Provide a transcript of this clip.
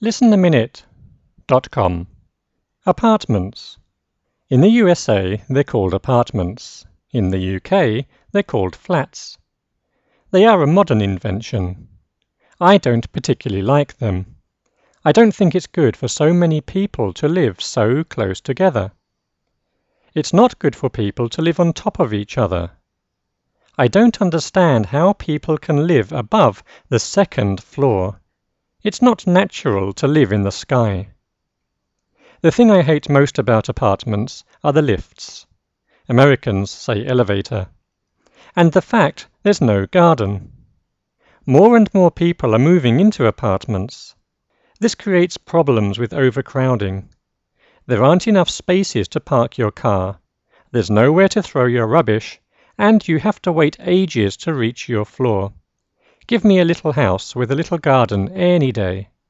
ListenAminute.com. Apartments. In the USA, they're called apartments. In the UK, they're called flats. They are a modern invention. I don't particularly like them. I don't think it's good for so many people to live so close together. It's not good for people to live on top of each other. I don't understand how people can live above the second floor. It's not natural to live in the sky. The thing I hate most about apartments are the lifts. Americans say elevator. And the fact there's no garden. More and more people are moving into apartments. This creates problems with overcrowding. There aren't enough spaces to park your car. There's nowhere to throw your rubbish, and you have to wait ages to reach your floor. Give me a little house with a little garden any day.